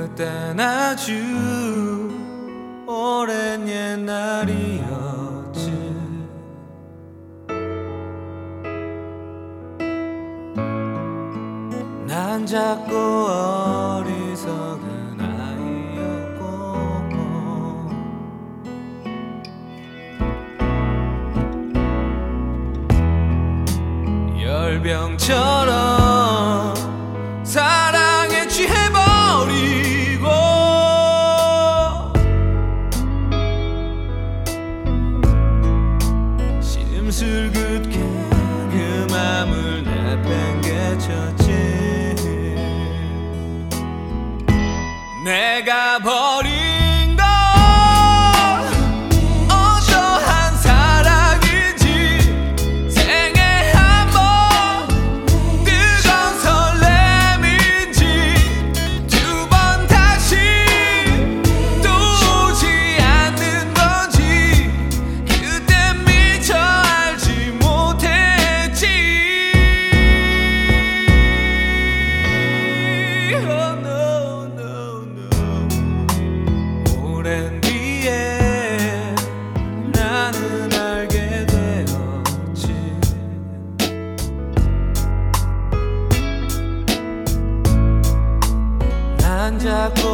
그땐 아주 오랜 옛날이었지. 난 작고 어리석은 아이였고 열병처럼 사랑에 취해버리고 심술궂게 그 맘을 내팽개쳤지. 내가 버린 건 어떠한 사랑인지 생애 한 번 뜨거운 설렘인지 두 번 다시 또 오지 않는 건지 그땐 미처 알지 못했지. Oh, no, no, no. 오랜 뒤에 나는 알게 되었지. 난 작고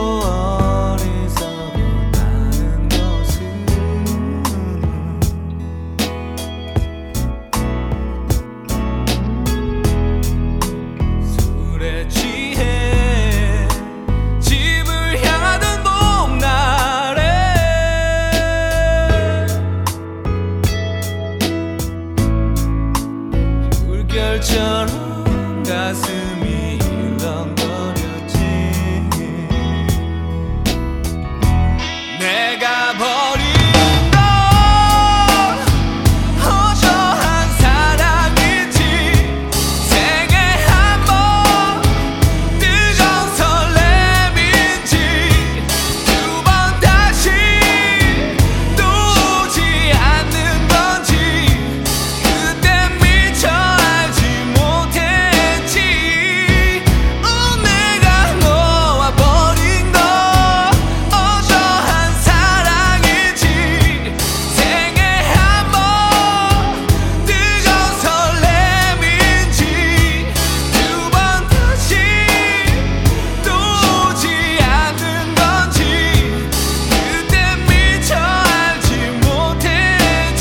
어리석었다는 것은 술에 취해 집을 향하던 봄날에 물결처럼 가슴이 일렁거렸지. 내가 버린 건 어떠한 사랑인지 생애 한 번 뜨거운 설렘인지 두 번 다시 또 오지 않는 건지 그땐 미처 알지 못했지. 내가 놓아 버린 건 어떠한 사랑인지 생애 한 번 뜨거운 설렘인지 두 번 다시 또 오지 않는 건지 그땐 미처 알지 못했지.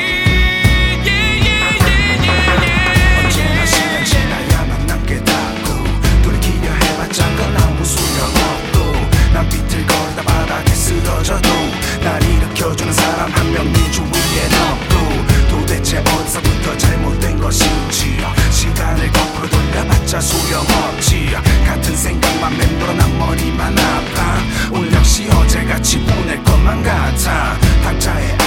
언제나 시간 지나야만 난 깨닫고 돌이키려 해봤자 건 아무 소용없고 난 비틀거리다 바닥에 쓰러져도 날 일으켜주는 사람 한 명 네 주위엔 없고 도대체 어디서부터 잘못된 것인지 시간을 거꾸로 돌려봤자 소용없지. 같은 생각만 맴돌아 난 머리만 아파 오늘 역시 어제같이 보낼 것만 같아. 각자의